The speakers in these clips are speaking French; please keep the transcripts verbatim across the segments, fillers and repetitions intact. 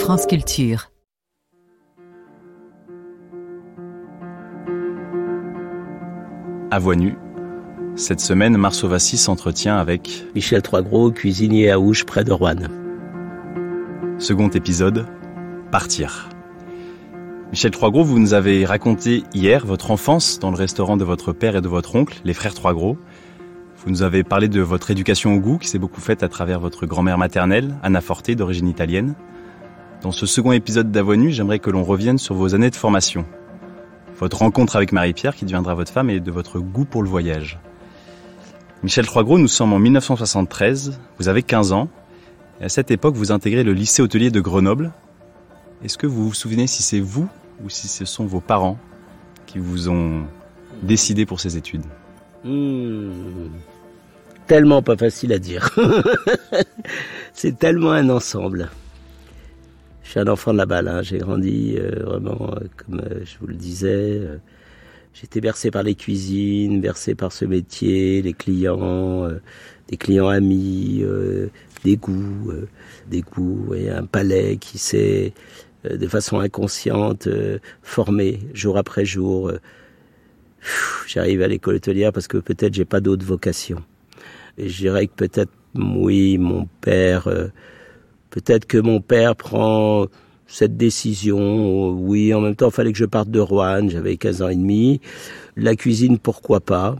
France Culture. À Voix nue, cette semaine, Marceau Vassy s'entretient avec Michel Troisgros, cuisinier à Ouche, près de Roanne. Second épisode, Partir. Michel Troisgros, vous nous avez raconté hier votre enfance dans le restaurant de votre père et de votre oncle, les frères Troisgros. Vous nous avez parlé de votre éducation au goût qui s'est beaucoup faite à travers votre grand-mère maternelle, Anna Forte, d'origine italienne. Dans ce second épisode d'À Voix nue, j'aimerais que l'on revienne sur vos années de formation. Votre rencontre avec Marie-Pierre, qui deviendra votre femme, et de votre goût pour le voyage. Michel Troisgros, nous sommes en mille neuf cent soixante-treize, vous avez quinze ans, et à cette époque, vous intégrez le lycée hôtelier de Grenoble. Est-ce que vous vous souvenez si c'est vous ou si ce sont vos parents qui vous ont décidé pour ces études ? Mmh. Tellement pas facile à dire. C'est tellement un ensemble. Je suis un enfant de la balle, hein. J'ai grandi euh, vraiment, euh, comme euh, je vous le disais. Euh, j'étais bercé par les cuisines, bercé par ce métier, les clients, euh, des clients amis, euh, des goûts, euh, des goûts, et un palais qui s'est, euh, de façon inconsciente, euh, formé jour après jour. Euh, pff, j'arrive à l'école hôtelière parce que peut-être j'ai pas d'autre vocation. Et je dirais que peut-être, oui, mon père... Euh, Peut-être que mon père prend cette décision. Oui, en même temps, il fallait que je parte de Roanne. J'avais quinze ans et demi. La cuisine, pourquoi pas.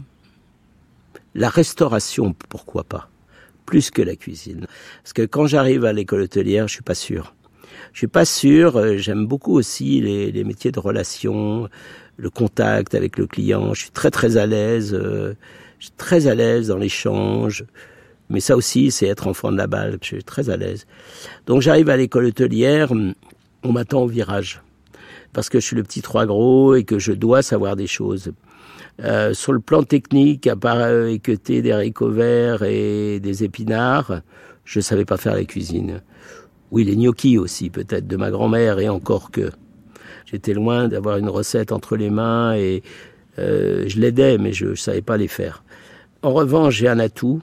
La restauration, pourquoi pas. Plus que la cuisine. Parce que quand j'arrive à l'école hôtelière, je suis pas sûr. Je suis pas sûr. J'aime beaucoup aussi les, les métiers de relation, le contact avec le client. Je suis très, très à l'aise. Je suis très à l'aise dans l'échange. Mais ça aussi, c'est être enfant de la balle. Je suis très à l'aise. Donc j'arrive à l'école hôtelière, on m'attend au virage. Parce que je suis le petit Troisgros et que je dois savoir des choses. Euh, sur le plan technique, à part euh, équeuter des haricots verts et des épinards, je ne savais pas faire la cuisine. Oui, les gnocchis aussi, peut-être, de ma grand-mère, et encore que. J'étais loin d'avoir une recette entre les mains et euh, je l'aidais, mais je ne savais pas les faire. En revanche, j'ai un atout.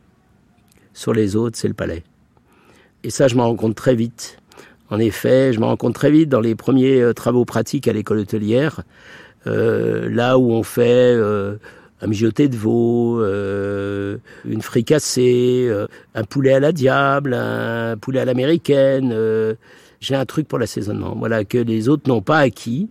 Sur les autres, c'est le palais. Et ça, je m'en rends compte très vite. En effet, je m'en rends compte très vite dans les premiers euh, travaux pratiques à l'école hôtelière, euh, là où on fait euh, un mijoté de veau, euh, une fricassée, euh, un poulet à la diable, un poulet à l'américaine. Euh, j'ai un truc pour l'assaisonnement, voilà, que les autres n'ont pas acquis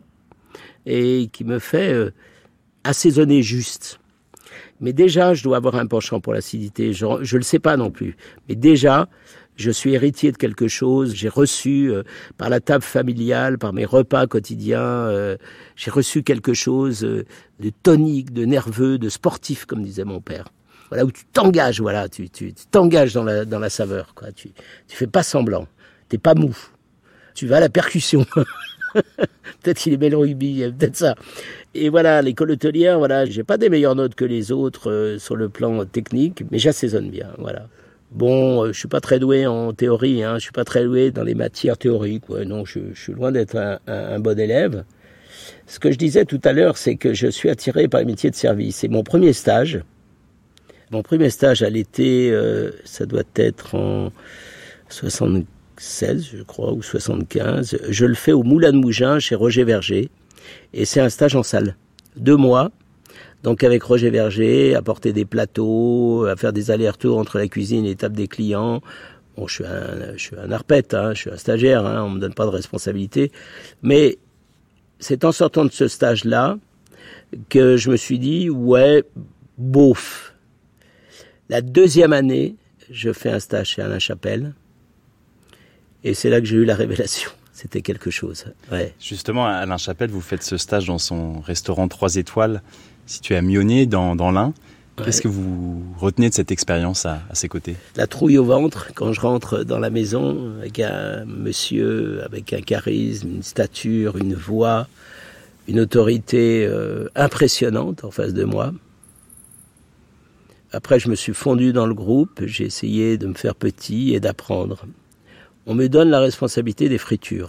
et qui me fait euh, assaisonner juste. Mais déjà, je dois avoir un penchant pour l'acidité. Je ne le sais pas non plus. Mais déjà, je suis héritier de quelque chose. J'ai reçu, euh, par la table familiale, par mes repas quotidiens, euh, j'ai reçu quelque chose euh, de tonique, de nerveux, de sportif, comme disait mon père. Voilà, où tu t'engages, voilà, tu, tu, tu t'engages dans la, dans la saveur, quoi. Tu, tu fais pas semblant. T'es pas mou. Tu vas à la percussion. Peut-être qu'il aimait le rugby, peut-être ça. Et voilà, l'école hôtelière, voilà, j'ai pas des meilleures notes que les autres euh, sur le plan technique, mais j'assaisonne bien, voilà. Bon, euh, je suis pas très doué en théorie, hein, je suis pas très doué dans les matières théoriques, ouais, non, je, je suis loin d'être un, un, un bon élève. Ce que je disais tout à l'heure, c'est que je suis attiré par les métiers de service. C'est mon premier stage. Mon premier stage à l'été, euh, ça doit être en soixante-seize, je crois, ou soixante-quinze. Je le fais au Moulin de Mougins, chez Roger Verger. Et c'est un stage en salle. Deux mois. Donc avec Roger Verger, à porter des plateaux, à faire des allers-retours entre la cuisine et les tables des clients. Bon, je suis un, je suis un arpète, hein, je suis un stagiaire, hein, on me donne pas de responsabilité. Mais c'est en sortant de ce stage-là que je me suis dit, ouais, bof. La deuxième année, je fais un stage chez Alain Chapelle. Et c'est là que j'ai eu la révélation. C'était quelque chose. Ouais. Justement, Alain Chapelle, vous faites ce stage dans son restaurant trois étoiles situé à Mionnet, dans, dans l'Ain. Ouais. Qu'est-ce que vous retenez de cette expérience à, à ses côtés ? La trouille au ventre quand je rentre dans la maison avec un monsieur, avec un charisme, une stature, une voix, une autorité euh, impressionnante en face de moi. Après, je me suis fondu dans le groupe, j'ai essayé de me faire petit et d'apprendre. On me donne la responsabilité des fritures.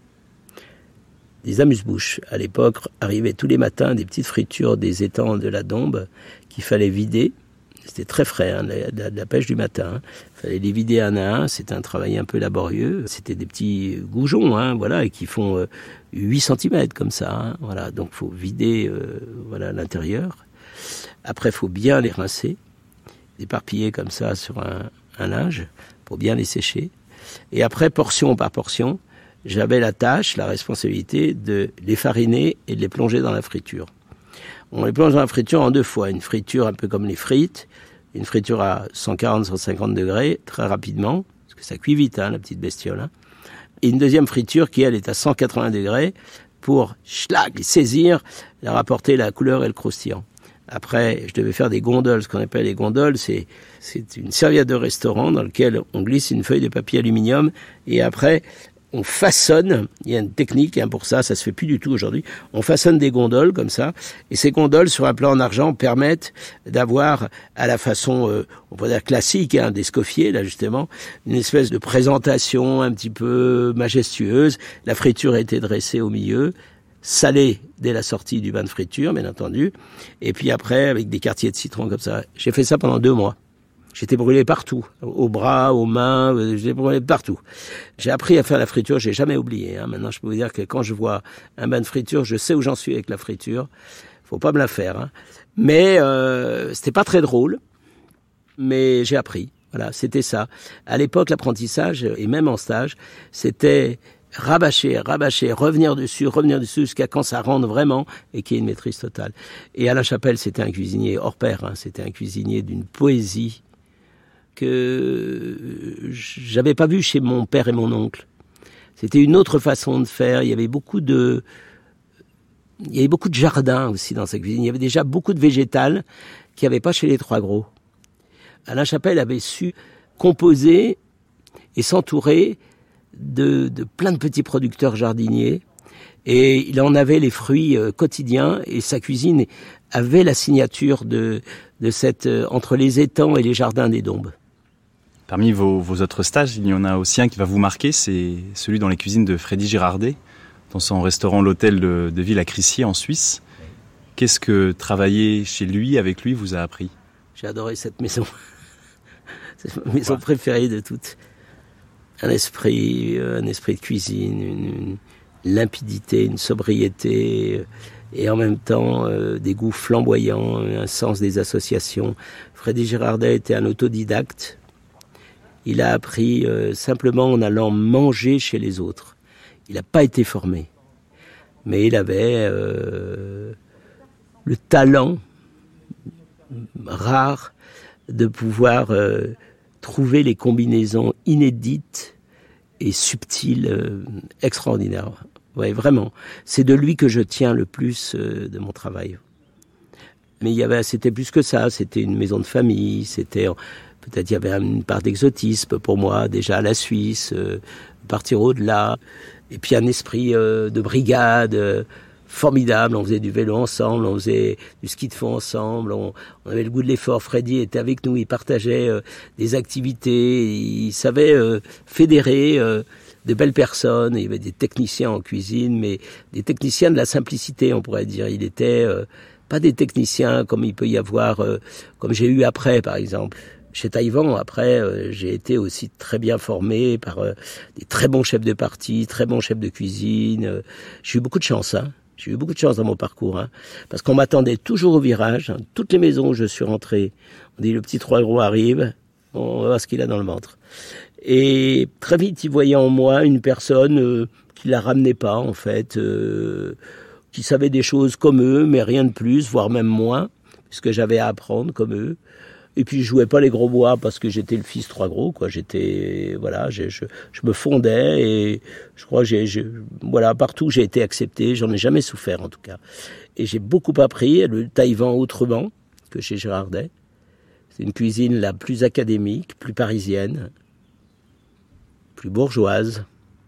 Des amuse-bouches. À l'époque, arrivaient tous les matins des petites fritures des étangs de la Dombe qu'il fallait vider, C'était très frais, hein, de, la, de la pêche du matin. Il fallait les vider un à un, c'était un travail un peu laborieux. C'était des petits goujons, hein, voilà, et qui font euh, huit centimètres comme ça. Hein, voilà, donc il faut vider euh, voilà, l'intérieur. Après, il faut bien les rincer, éparpiller comme ça sur un, un linge pour bien les sécher. Et après, portion par portion, j'avais la tâche, la responsabilité de les fariner et de les plonger dans la friture. On les plonge dans la friture en deux fois. Une friture un peu comme les frites, une friture à cent quarante à cent cinquante degrés, très rapidement, parce que ça cuit vite, hein, la petite bestiole. Hein. Et une deuxième friture qui, elle, est à cent quatre-vingts degrés pour, schlag, saisir, leur apporter la couleur et le croustillant. Après, je devais faire des gondoles. Ce qu'on appelle les gondoles, c'est, c'est une serviette de restaurant dans laquelle on glisse une feuille de papier aluminium et après, on façonne, il y a une technique hein, pour ça, ça se fait plus du tout aujourd'hui, on façonne des gondoles comme ça, et ces gondoles sur un plan en argent permettent d'avoir à la façon, euh, on pourrait dire classique, hein, d'Escoffier là justement, une espèce de présentation un petit peu majestueuse. La friture a été dressée au milieu, salée dès la sortie du bain de friture, bien entendu, et puis après avec des quartiers de citron comme ça. J'ai fait ça pendant deux mois. J'étais brûlé partout, aux bras, aux mains, j'étais brûlé partout. J'ai appris à faire la friture, j'ai jamais oublié. Hein. Maintenant, je peux vous dire que quand je vois un bain de friture, je sais où j'en suis avec la friture. Faut pas me la faire. Hein. Mais euh, c'était pas très drôle, mais j'ai appris. Voilà, c'était ça. À l'époque, l'apprentissage, et même en stage, c'était rabâcher, rabâcher, revenir dessus, revenir dessus jusqu'à quand ça rentre vraiment et qu'il y ait une maîtrise totale. Et Alain Chapelle, c'était un cuisinier hors pair. Hein. C'était un cuisinier d'une poésie que j'avais pas vu chez mon père et mon oncle. C'était une autre façon de faire. Il y avait beaucoup de, il y avait beaucoup de jardins aussi dans sa cuisine. Il y avait déjà beaucoup de végétal qu'il n'y avait pas chez les Trois Gros. Alain Chapelle avait su composer et s'entourer de, de plein de petits producteurs jardiniers. Et il en avait les fruits euh, quotidiens et sa cuisine avait la signature de, de cette, euh, entre les étangs et les jardins des Dombes. Parmi vos, vos autres stages, il y en a aussi un qui va vous marquer, c'est celui dans les cuisines de Freddy Girardet, dans son restaurant L'Hôtel de, de Ville à Crissier en Suisse. Qu'est-ce que travailler chez lui, avec lui, vous a appris ? J'ai adoré cette maison. C'est ma maison préférée de toutes. Un esprit, un esprit de cuisine, une, une limpidité, une sobriété, et en même temps euh, des goûts flamboyants, un sens des associations. Freddy Girardet était un autodidacte. Il a appris euh, simplement en allant manger chez les autres. Il n'a pas été formé. Mais il avait euh, le talent rare de pouvoir euh, trouver les combinaisons inédites et subtiles, euh, extraordinaires. Ouais, vraiment. C'est de lui que je tiens le plus euh, de mon travail. Mais il y avait, c'était plus que ça. C'était une maison de famille. C'était peut-être il y avait une part d'exotisme pour moi déjà à la Suisse, euh, partir au-delà. Et puis un esprit euh, de brigade euh, formidable. On faisait du vélo ensemble, on faisait du ski de fond ensemble. On, on avait le goût de l'effort. Freddy était avec nous. Il partageait euh, des activités. Il savait euh, fédérer. Euh, de belles personnes, il y avait des techniciens en cuisine, mais des techniciens de la simplicité, on pourrait dire. Il était euh, pas des techniciens comme il peut y avoir, euh, comme j'ai eu après, par exemple. Chez Taïwan, après, euh, j'ai été aussi très bien formé par euh, des très bons chefs de partie, très bons chefs de cuisine. Euh, j'ai eu beaucoup de chance, hein. J'ai eu beaucoup de chance dans mon parcours, hein, parce qu'on m'attendait toujours au virage. Hein. Toutes les maisons où je suis rentré, on dit le petit Trois Gros arrive, on va voir ce qu'il a dans le ventre. Et très vite, il voyait en moi une personne euh, qui la ramenait pas, en fait, euh, qui savait des choses comme eux, mais rien de plus, voire même moins, puisque j'avais à apprendre comme eux. Et puis, je jouais pas les gros bois parce que j'étais le fils Trois Gros, quoi. J'étais, voilà, je, je, je me fondais et je crois que j'ai, je, voilà, partout j'ai été accepté. J'en ai jamais souffert, en tout cas. Et j'ai beaucoup appris le Taïwan autrement que chez Girardet. C'est une cuisine la plus académique, plus parisienne, plus bourgeoise,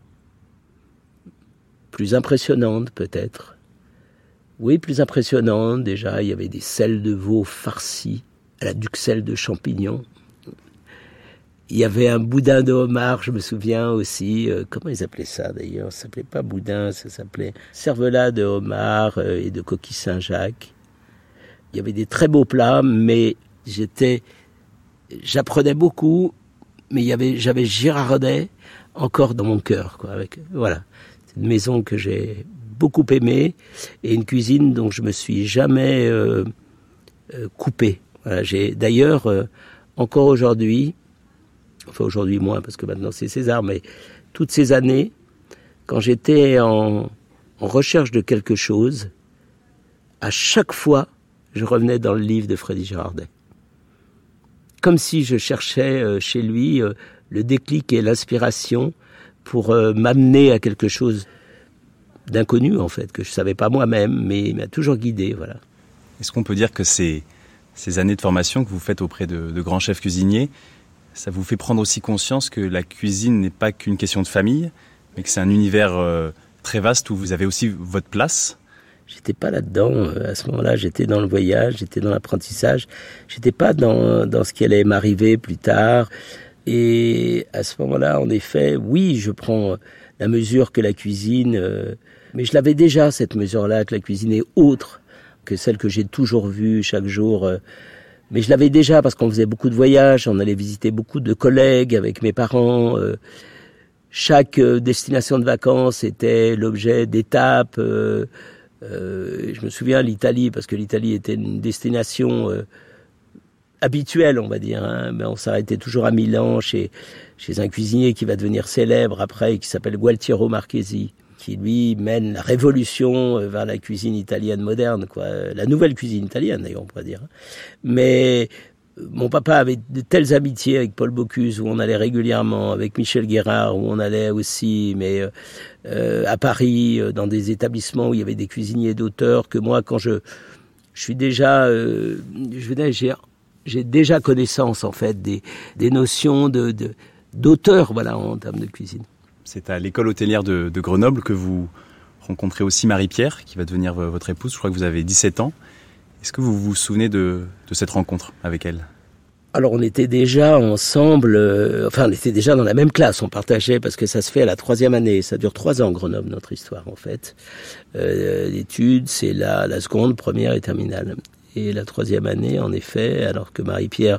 plus impressionnante peut-être. Oui, plus impressionnante déjà. Il y avait des selles de veau farcies à la duxelle de champignons. Il y avait un boudin de homard, je me souviens aussi. Euh, comment ils appelaient ça d'ailleurs ? Ça s'appelait pas boudin, ça s'appelait cervelas de homard euh, et de coquille Saint-Jacques. Il y avait des très beaux plats, mais J'étais, j'apprenais beaucoup, mais il y avait, j'avais Girardet encore dans mon cœur, quoi. Avec, voilà, c'est une maison que j'ai beaucoup aimée et une cuisine dont je me suis jamais euh, euh, coupé. Voilà, j'ai d'ailleurs euh, encore aujourd'hui, enfin aujourd'hui moins parce que maintenant c'est César, mais toutes ces années, quand j'étais en, en recherche de quelque chose, à chaque fois, je revenais dans le livre de Freddy Girardet. Comme si je cherchais euh, chez lui euh, le déclic et l'inspiration pour euh, m'amener à quelque chose d'inconnu, en fait, que je ne savais pas moi-même, mais il m'a toujours guidé, voilà. Est-ce qu'on peut dire que ces, ces années de formation que vous faites auprès de, de grands chefs cuisiniers, ça vous fait prendre aussi conscience que la cuisine n'est pas qu'une question de famille, mais que c'est un univers euh, très vaste où vous avez aussi votre place? J'étais pas là-dedans. À ce moment-là, j'étais dans le voyage, j'étais dans l'apprentissage. J'étais pas dans, dans ce qui allait m'arriver plus tard. Et à ce moment-là, en effet, oui, je prends la mesure que la cuisine... Euh, mais je l'avais déjà, cette mesure-là, que la cuisine est autre que celle que j'ai toujours vue chaque jour. Euh, mais je l'avais déjà parce qu'on faisait beaucoup de voyages, on allait visiter beaucoup de collègues avec mes parents. Euh, chaque euh, destination de vacances était l'objet d'étapes... Euh, Euh, je me souviens l'Italie, parce que l'Italie était une destination euh, habituelle, on va dire. Hein, mais on s'arrêtait toujours à Milan chez, chez un cuisinier qui va devenir célèbre après, qui s'appelle Gualtiero Marchesi, qui lui mène la révolution vers la cuisine italienne moderne, quoi. La nouvelle cuisine italienne, d'ailleurs, on pourrait dire. Mais mon papa avait de telles amitiés avec Paul Bocuse, où on allait régulièrement, avec Michel Guérard, où on allait aussi, mais euh, à Paris, dans des établissements où il y avait des cuisiniers d'auteurs, que moi, quand je, je suis déjà, euh, je veux dire, j'ai, j'ai déjà connaissance, en fait, des, des notions de, de, d'auteur, voilà, en termes de cuisine. C'est à l'école hôtelière de, de Grenoble que vous rencontrez aussi Marie-Pierre, qui va devenir votre épouse. Je crois que vous avez dix-sept ans. Est-ce que vous vous souvenez de, de cette rencontre avec elle? Alors on était déjà ensemble, euh, enfin on était déjà dans la même classe, on partageait, parce que ça se fait à la troisième année, ça dure trois ans Grenoble, notre histoire en fait. Euh, l'étude, c'est la, la seconde, première et terminale. Et la troisième année, en effet, alors que Marie-Pierre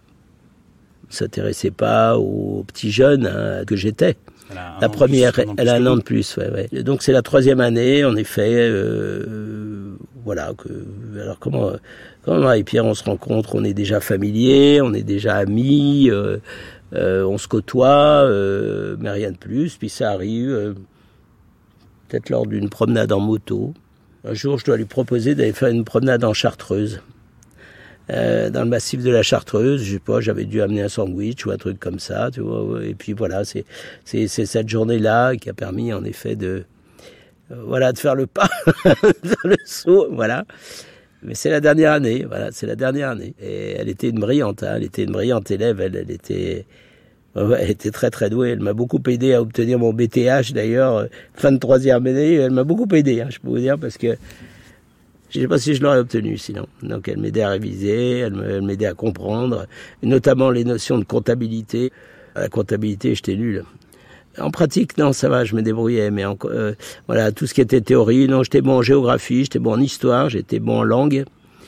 ne s'intéressait pas aux petits jeunes hein, que j'étais. La première, plus, elle a un an de plus, ouais, ouais. Et donc c'est la troisième année, en effet. Euh, voilà. Que, alors comment, comment Marie-Pierre, on se rencontre, on est déjà familiers, on est déjà amis, euh, euh, on se côtoie, euh, mais rien de plus. Puis ça arrive, euh, peut-être lors d'une promenade en moto. Un jour, je dois lui proposer d'aller faire une promenade en Chartreuse. Euh, dans le massif de la Chartreuse, je sais pas, j'avais dû amener un sandwich ou un truc comme ça, tu vois. Et puis voilà, c'est c'est c'est cette journée-là qui a permis en effet de euh, voilà de faire le pas, dans le saut, voilà. Mais c'est la dernière année, voilà, c'est la dernière année. Et elle était une brillante, hein, elle était une brillante élève, elle, elle était ouais, elle était très très douée. Elle m'a beaucoup aidé à obtenir mon B T H d'ailleurs, fin de troisième année. Elle m'a beaucoup aidé, hein, je peux vous dire, parce que je ne sais pas si je l'aurais obtenu sinon. Donc elle m'aidait à réviser, elle m'aidait à comprendre, notamment les notions de comptabilité. La comptabilité, j'étais nul. En pratique, non, ça va, je me débrouillais. Mais en, euh, voilà, tout ce qui était théorie, non, j'étais bon en géographie, j'étais bon en histoire, j'étais bon en langue.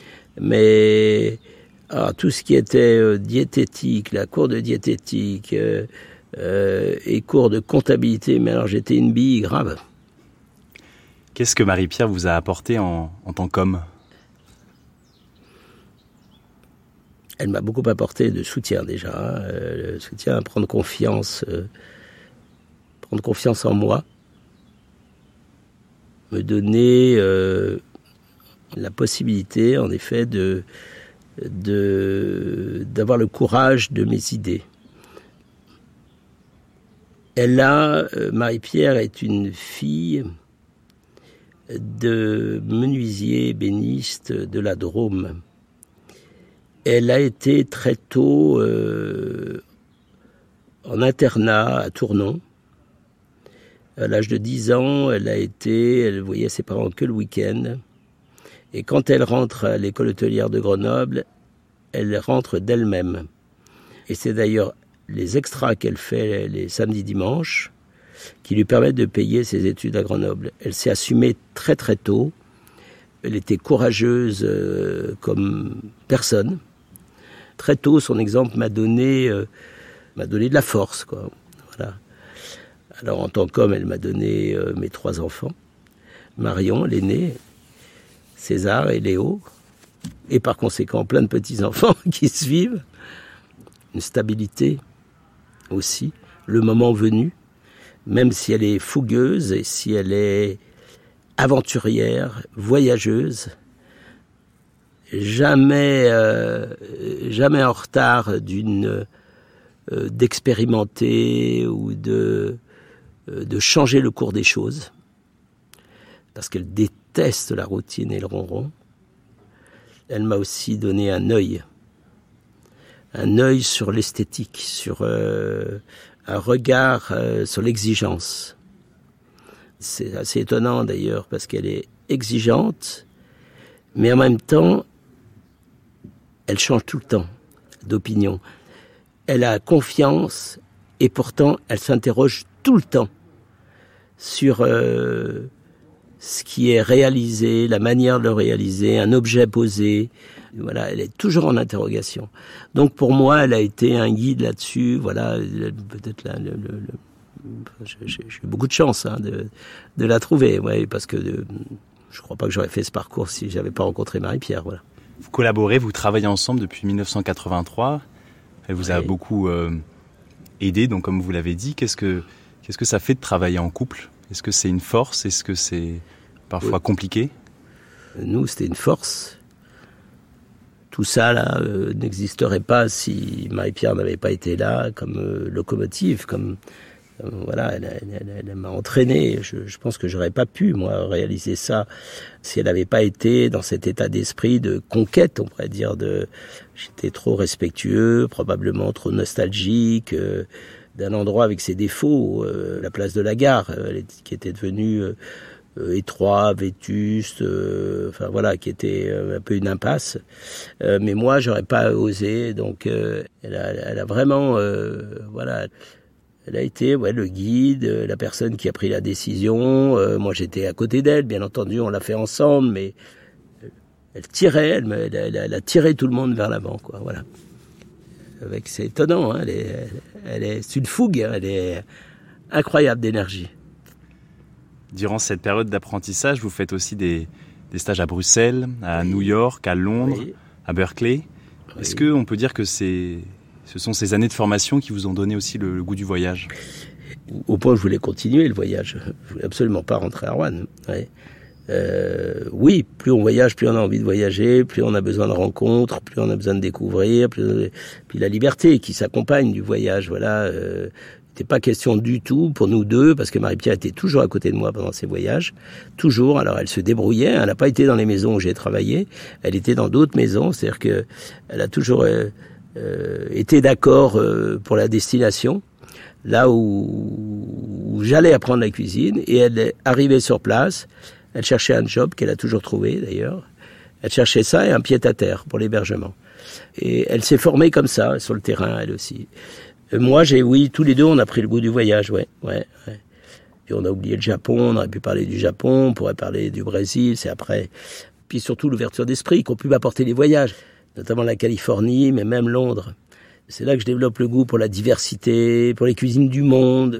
Mais alors, tout ce qui était euh, diététique, la cours de diététique euh, euh, et cours de comptabilité, mais alors j'étais une bille grave. Qu'est-ce que Marie-Pierre vous a apporté en, en tant qu'homme? Elle m'a beaucoup apporté de soutien déjà, hein, euh, le soutien à prendre confiance, euh, prendre confiance en moi, me donner euh, la possibilité, en effet, de, de d'avoir le courage de mes idées. Elle a, euh, Marie-Pierre est une fille de menuisier ébéniste de la Drôme. Elle a été très tôt euh, en internat à Tournon. À l'âge de dix ans, elle a été, elle voyait ses parents que le week-end. Et quand elle rentre à l'école hôtelière de Grenoble, elle rentre d'elle-même. Et c'est d'ailleurs les extras qu'elle fait les samedis dimanches qui lui permettent de payer ses études à Grenoble. Elle s'est assumée très très tôt. Elle était courageuse euh, comme personne. très tôt, son exemple m'a donné, euh, m'a donné de la force, quoi. Voilà. Alors, en tant qu'homme, elle m'a donné euh, mes trois enfants. Marion, l'aîné, César et Léo. Et par conséquent, plein de petits-enfants qui suivent. Une stabilité aussi, le moment venu, même si elle est fougueuse et si elle est aventurière, voyageuse, jamais, euh, jamais en retard d'une, euh, d'expérimenter ou de, euh, de changer le cours des choses, parce qu'elle déteste la routine et le ronron. Elle m'a aussi donné un œil, un œil sur l'esthétique, sur euh, un regard euh, sur l'exigence. C'est assez étonnant d'ailleurs, parce qu'elle est exigeante, mais en même temps, elle change tout le temps d'opinion. Elle a confiance et pourtant, elle s'interroge tout le temps sur euh, ce qui est réalisé, la manière de le réaliser, un objet posé. Voilà, elle est toujours en interrogation. Donc pour moi, elle a été un guide là-dessus. Voilà, peut-être là, le, le, le, j'ai, j'ai eu beaucoup de chance hein, de, de la trouver, ouais, parce que de, je ne crois pas que j'aurais fait ce parcours si j'avais pas rencontré Marie-Pierre. Voilà. Vous collaborez, vous travaillez ensemble depuis dix-neuf cent quatre-vingt-trois. Elle vous a Oui. beaucoup euh, aidé, donc comme vous l'avez dit. Qu'est-ce que, qu'est-ce que ça fait de travailler en couple ? Est-ce que c'est une force ? Est-ce que c'est parfois oui. compliqué ? Nous, c'était une force. Tout ça là euh, n'existerait pas si Marie-Pierre n'avait pas été là comme euh, locomotive, comme euh, voilà, elle, elle, elle, elle m'a entraîné. Je, je pense que j'aurais pas pu moi réaliser ça si elle n'avait pas été dans cet état d'esprit de conquête, on pourrait dire. De, j'étais trop respectueux, probablement trop nostalgique euh, d'un endroit avec ses défauts, euh, la place de la Gare, euh, qui était devenue euh, Euh, étroit, vétuste, euh, enfin voilà, qui était euh, un peu une impasse. Euh, mais moi, j'aurais pas osé. Donc, euh, elle, a, elle a vraiment, euh, voilà, elle a été, ouais, le guide, la personne qui a pris la décision. Euh, moi, j'étais à côté d'elle, bien entendu, on l'a fait ensemble, mais elle tirait, elle, elle, elle, elle a tiré tout le monde vers l'avant, quoi. Voilà. Avec, c'est étonnant, hein, elle est, elle, elle est, c'est une fougue, hein, elle est incroyable d'énergie. Durant cette période d'apprentissage, vous faites aussi des, des stages à Bruxelles, à oui. New York, à Londres, oui. à Berkeley. Oui. Est-ce qu'on peut dire que c'est, ce sont ces années de formation qui vous ont donné aussi le, le goût du voyage ? Au point où je voulais continuer le voyage. Je voulais absolument pas rentrer à Rouen. Ouais. Euh, oui, plus on voyage, plus on a envie de voyager, plus on a besoin de rencontres, plus on a besoin de découvrir, plus, puis la liberté qui s'accompagne du voyage. Voilà. Euh, C'était pas question du tout pour nous deux, parce que Marie-Pierre était toujours à côté de moi pendant ses voyages. Toujours. Alors, elle se débrouillait. Elle n'a pas été dans les maisons où j'ai travaillé. Elle était dans d'autres maisons. C'est-à-dire que elle a toujours euh, euh, été d'accord euh, pour la destination, là où, où j'allais apprendre la cuisine. Et elle est arrivée sur place. Elle cherchait un job qu'elle a toujours trouvé, d'ailleurs. Elle cherchait ça et un pied-à-terre pour l'hébergement. Et elle s'est formée comme ça, sur le terrain, elle aussi. Moi, j'ai, oui, tous les deux, on a pris le goût du voyage, ouais, ouais, ouais. Puis on a oublié le Japon, on aurait pu parler du Japon, on pourrait parler du Brésil, c'est après. Puis surtout l'ouverture d'esprit qu'ont pu m'apporter les voyages, notamment la Californie, mais même Londres. C'est là que je développe le goût pour la diversité, pour les cuisines du monde.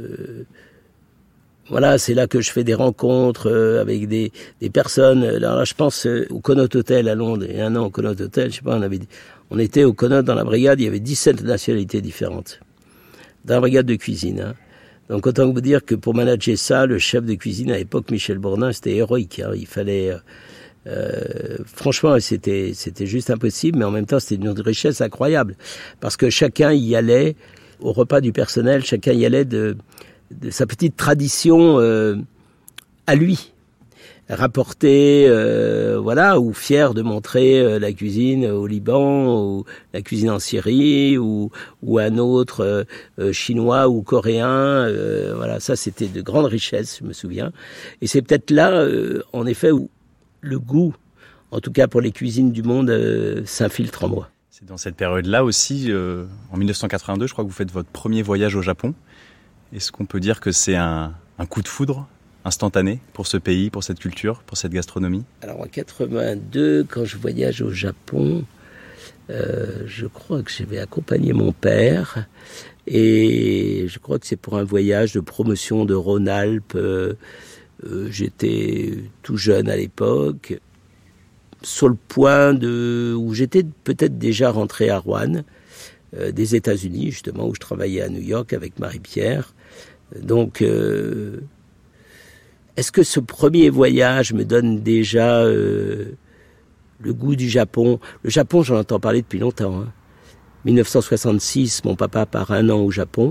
Voilà, c'est là que je fais des rencontres avec des, des personnes. Alors là, je pense au Connaught Hotel à Londres, et un an au Connaught Hotel, je sais pas, on avait, on était au Connaught dans la brigade, il y avait dix-sept nationalités différentes. Dans la brigade de cuisine. Hein. Donc autant vous dire que pour manager ça, le chef de cuisine à l'époque, Michel Bourdin, c'était héroïque. Hein. Il fallait, euh, franchement, c'était c'était juste impossible, mais en même temps, c'était une richesse incroyable parce que chacun y allait au repas du personnel, chacun y allait de, de sa petite tradition euh, à lui. Rapporté, euh, voilà, ou fier de montrer euh, la cuisine au Liban, ou la cuisine en Syrie, ou, ou un autre euh, euh, chinois ou coréen. Euh, voilà, ça c'était de grandes richesses, je me souviens. Et c'est peut-être là, euh, en effet, où le goût, en tout cas pour les cuisines du monde, euh, s'infiltre en moi. C'est dans cette période-là aussi, euh, en dix-neuf cent quatre-vingt-deux, je crois que vous faites votre premier voyage au Japon. Est-ce qu'on peut dire que c'est un, un coup de foudre instantané pour ce pays, pour cette culture, pour cette gastronomie ? Alors en quatre-vingt-deux, quand je voyage au Japon, Euh, je crois que j'avais accompagné mon père et je crois que c'est pour un voyage de promotion de Rhône-Alpes. Euh, euh, j'étais tout jeune à l'époque, sur le point de où j'étais peut-être déjà rentré à Rouen, euh, des États-Unis justement, où je travaillais à New York avec Marie-Pierre. Donc, euh, est-ce que ce premier voyage me donne déjà euh, le goût du Japon? Le Japon, j'en entends parler depuis longtemps. Hein. dix-neuf cent soixante-six, mon papa part un an au Japon.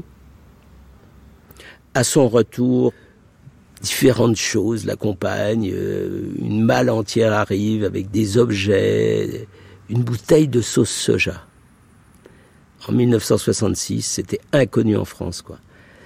À son retour, différentes choses l'accompagnent. Euh, une malle entière arrive avec des objets, une bouteille de sauce soja. En dix-neuf cent soixante-six, c'était inconnu en France, quoi.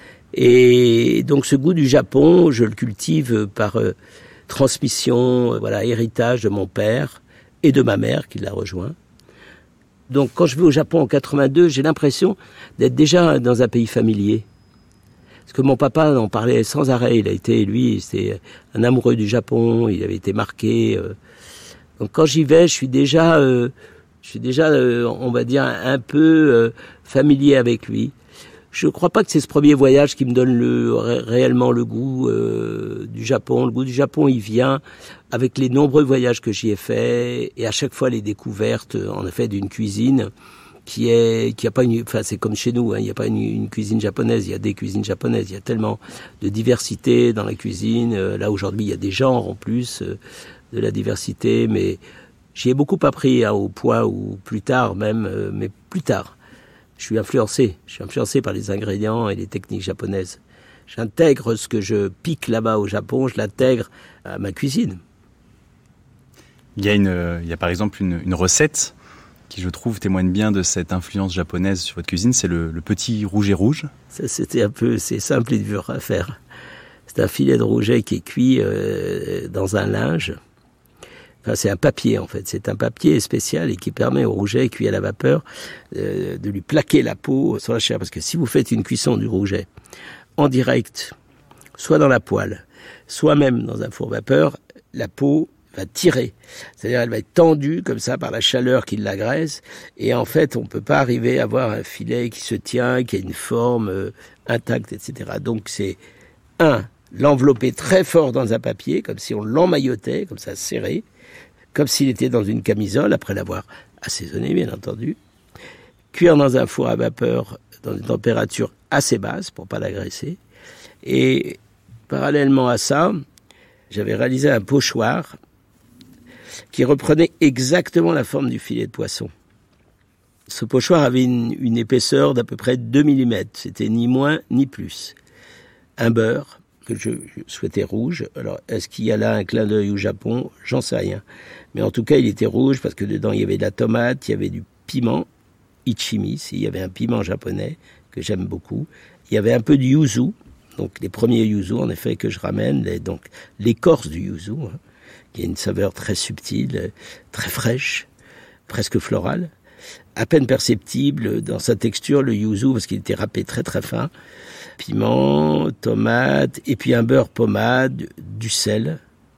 Et donc ce goût du Japon, je le cultive par euh, transmission, euh, voilà, héritage de mon père et de ma mère qui l'a rejoint. Donc quand je vais au Japon en quatre-vingt-deux, j'ai l'impression d'être déjà dans un pays familier. Parce que mon papa en parlait sans arrêt. Il a été, lui, c'était un amoureux du Japon. Il avait été marqué. Euh. Donc quand j'y vais, je suis déjà, euh, je suis déjà, euh, on va dire, un peu euh, familier avec lui. Je ne crois pas que c'est ce premier voyage qui me donne le, ré, réellement le goût euh, du Japon. Le goût du Japon, il vient avec les nombreux voyages que j'y ai faits et à chaque fois les découvertes, en effet, d'une cuisine qui est, qui a pas une, enfin c'est comme chez nous, hein, il n'y a pas une, une cuisine japonaise, il y a des cuisines japonaises. Il y a tellement de diversité dans la cuisine. Euh, là aujourd'hui, il y a des genres en plus euh, de la diversité, mais j'y ai beaucoup appris hein, au point où plus tard même, euh, mais plus tard. Je suis influencé, je suis influencé par les ingrédients et les techniques japonaises. J'intègre ce que je pique là-bas au Japon, je l'intègre à ma cuisine. Il y a, une, il y a par exemple une, une recette qui, je trouve, témoigne bien de cette influence japonaise sur votre cuisine, c'est le, le petit rouget rouge. Ça, c'était un peu, c'est simple et dur à faire. C'est un filet de rouget qui est cuit euh, dans un linge. Enfin, c'est un papier en fait, c'est un papier spécial et qui permet au rouget cuit à la vapeur euh, de lui plaquer la peau sur la chair. Parce que si vous faites une cuisson du rouget en direct, soit dans la poêle, soit même dans un four vapeur, la peau va tirer. C'est-à-dire elle va être tendue comme ça par la chaleur qui l'agresse et en fait on ne peut pas arriver à avoir un filet qui se tient, qui a une forme euh, intacte, et cetera. Donc c'est un, l'envelopper très fort dans un papier, comme si on l'emmaillotait, comme ça serré, comme s'il était dans une camisole, après l'avoir assaisonné, bien entendu. Cuire dans un four à vapeur, dans une température assez basse, pour ne pas l'agresser. Et parallèlement à ça, j'avais réalisé un pochoir qui reprenait exactement la forme du filet de poisson. Ce pochoir avait une, une épaisseur d'à peu près deux millimètres. C'était ni moins ni plus. Un beurre que je souhaitais rouge. Alors, est-ce qu'il y a là un clin d'œil au Japon? J'en sais rien. Mais en tout cas, il était rouge parce que dedans, il y avait de la tomate, il y avait du piment, ichimi, il y avait un piment japonais que j'aime beaucoup. Il y avait un peu de yuzu, donc les premiers yuzu, en effet, que je ramène, les, donc l'écorce du yuzu, hein, qui a une saveur très subtile, très fraîche, presque florale, à peine perceptible dans sa texture, le yuzu, parce qu'il était râpé très très fin. Piment, tomate, et puis un beurre pommade, du sel.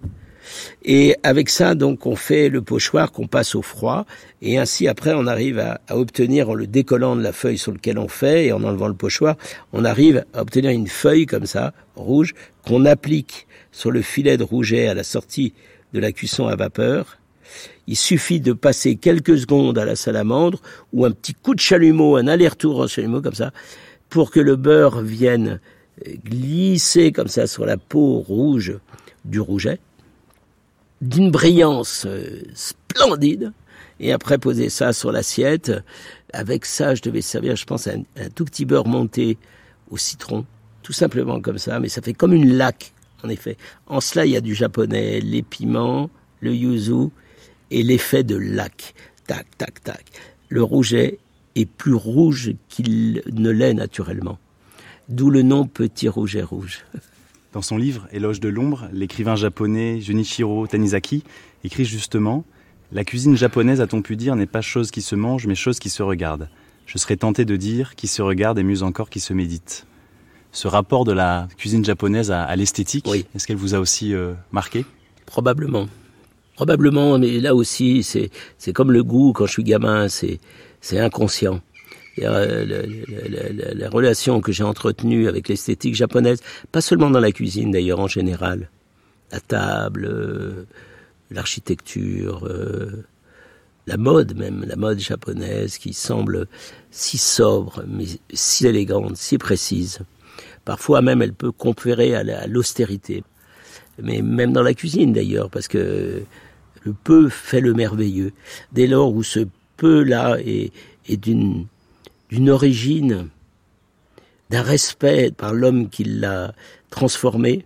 Et avec ça, donc, on fait le pochoir qu'on passe au froid, et ainsi, après, on arrive à, à obtenir, en le décollant de la feuille sur laquelle on fait, et en enlevant le pochoir, on arrive à obtenir une feuille comme ça, rouge, qu'on applique sur le filet de rouget à la sortie de la cuisson à vapeur. Il suffit de passer quelques secondes à la salamandre, ou un petit coup de chalumeau, un aller-retour en chalumeau, comme ça, pour que le beurre vienne glisser comme ça sur la peau rouge du rouget, d'une brillance splendide, et après poser ça sur l'assiette. Avec ça, je devais servir, je pense, un, un tout petit beurre monté au citron, tout simplement comme ça, mais ça fait comme une laque, en effet. En cela, il y a du japonais, les piments, le yuzu, et l'effet de laque. Tac, tac, tac. Le rouget est plus rouge qu'il ne l'est naturellement. D'où le nom Petit Rouget Rouge. Dans son livre « Éloge de l'ombre », l'écrivain japonais Junichiro Tanizaki écrit justement « La cuisine japonaise, a-t-on pu dire, n'est pas chose qui se mange, mais chose qui se regarde. Je serais tenté de dire qui se regarde et mieux encore qui se médite. » Ce rapport de la cuisine japonaise à, à l'esthétique, oui. Est-ce qu'elle vous a aussi euh, marqué ? Probablement. Probablement, mais là aussi, c'est, c'est comme le goût quand je suis gamin, c'est, c'est inconscient. La, la, la, la, la relation que j'ai entretenue avec l'esthétique japonaise, pas seulement dans la cuisine d'ailleurs en général, la table, euh, l'architecture, euh, la mode même, la mode japonaise qui semble si sobre, mais si élégante, si précise. Parfois même elle peut conférer à, la, à l'austérité. Mais même dans la cuisine d'ailleurs, parce que le peu fait le merveilleux. Dès lors où ce peu-là est, est d'une, d'une origine, d'un respect par l'homme qui l'a transformé,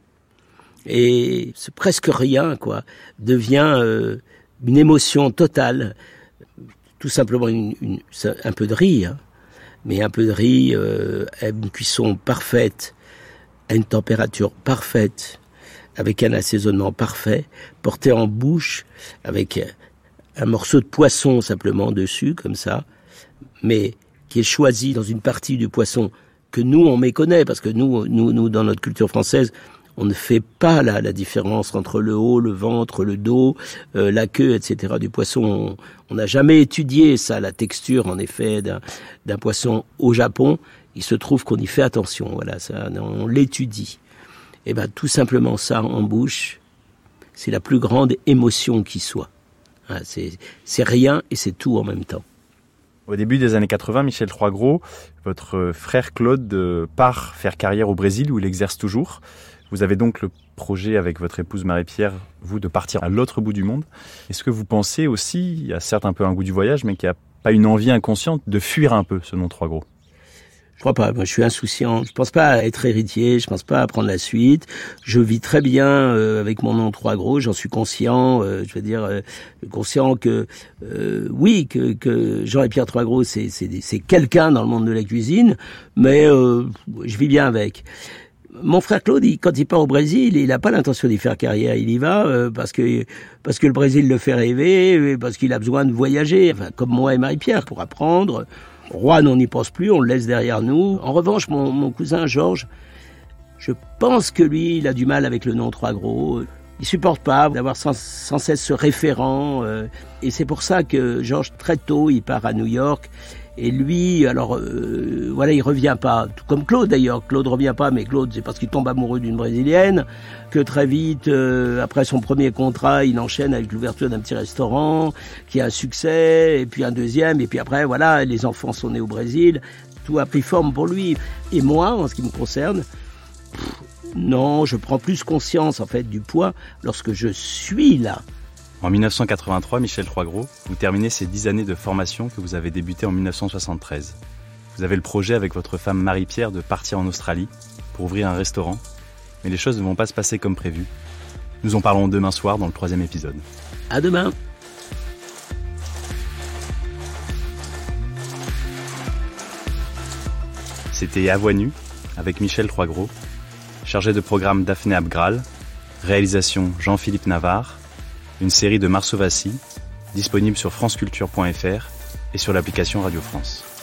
et ce presque rien, quoi, devient euh, une émotion totale, tout simplement une, une, un peu de riz, hein, mais un peu de riz euh, à une cuisson parfaite, à une température parfaite, avec un assaisonnement parfait, porté en bouche, avec un morceau de poisson simplement dessus, comme ça, mais qui est choisi dans une partie du poisson que nous, on méconnaît, parce que nous, nous, nous dans notre culture française, on ne fait pas la, la différence entre le haut, le ventre, le dos, euh, la queue, et cetera du poisson. On n'a jamais étudié ça, la texture, en effet, d'un, d'un poisson au Japon. Il se trouve qu'on y fait attention, voilà, ça, on l'étudie. Et ben tout simplement ça en bouche, c'est la plus grande émotion qui soit. Hein, c'est, c'est rien et c'est tout en même temps. Au début des années quatre-vingts, Michel Troisgros, votre frère Claude part faire carrière au Brésil où il exerce toujours. Vous avez donc le projet avec votre épouse Marie-Pierre, vous, de partir à l'autre bout du monde. Est-ce que vous pensez aussi, il y a certes un peu un goût du voyage, mais qu'il n'y a pas une envie inconsciente de fuir un peu ce nom Troisgros ? Je crois pas. Moi, je suis insouciant. Je pense pas à être héritier. Je pense pas à prendre la suite. Je vis très bien euh, avec mon nom Troisgros. J'en suis conscient. Euh, je veux dire, euh, conscient que euh, oui, que, que Jean et Pierre Troisgros, c'est, c'est, c'est quelqu'un dans le monde de la cuisine, mais euh, je vis bien avec. Mon frère Claude, il, quand il part au Brésil, il n'a pas l'intention d'y faire carrière. Il y va euh, parce que parce que le Brésil le fait rêver, parce qu'il a besoin de voyager, enfin, comme moi et Marie-Pierre, pour apprendre. Rouen, on n'y pense plus, on le laisse derrière nous. En revanche, mon, mon cousin Georges, je pense que lui, il a du mal avec le nom Troisgros. Il supporte pas d'avoir sans, sans cesse ce référent. Euh, et c'est pour ça que Georges, très tôt, il part à New York. Et lui, alors, euh, voilà, il revient pas. Tout comme Claude, d'ailleurs. Claude revient pas, mais Claude, c'est parce qu'il tombe amoureux d'une Brésilienne. Que très vite, euh, après son premier contrat, il enchaîne avec l'ouverture d'un petit restaurant, qui a un succès, et puis un deuxième, et puis après, voilà, les enfants sont nés au Brésil. Tout a pris forme pour lui. Et moi, en ce qui me concerne, pff, non, je prends plus conscience, en fait, du poids lorsque je suis là. En dix-neuf cent quatre-vingt-trois, Michel Troisgros, vous terminez ces dix années de formation que vous avez débutées en dix-neuf cent soixante-treize. Vous avez le projet avec votre femme Marie-Pierre de partir en Australie pour ouvrir un restaurant, mais les choses ne vont pas se passer comme prévu. Nous en parlerons demain soir dans le troisième épisode. À demain. C'était À Voix Nue avec Michel Troisgros, chargé de programme Daphné Abgral, réalisation Jean-Philippe Navarre, une série de Marceau Vassy, disponible sur franceculture point f r et sur l'application Radio France.